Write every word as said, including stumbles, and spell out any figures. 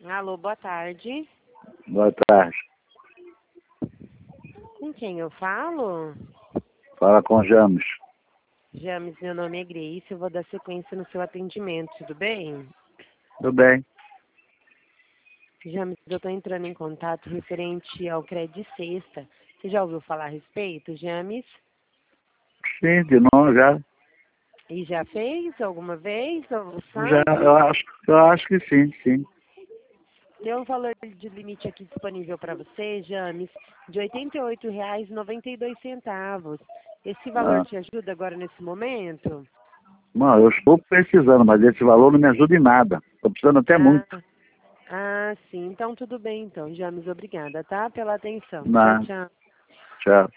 Alô, boa tarde. Boa tarde. Com quem eu falo? Fala com James. James, meu nome é Grace, eu vou dar sequência no seu atendimento, tudo bem? Tudo bem. James, eu estou entrando em contato referente ao Crédito Sexta. Você já ouviu falar a respeito, James? Sim, de novo já. E já fez alguma vez no Já, site? eu acho, eu acho que sim, sim. Tem um valor de limite aqui disponível para você, James, de oitenta e oito reais e noventa e dois centavos. Esse valor Ah, te ajuda agora nesse momento? não, eu estou precisando, mas esse valor não me ajuda em nada. Estou precisando até Ah, muito. ah, sim. Então tudo bem, então, James. Obrigada, tá? Pela atenção. Tchau, Não, tchau. tchau.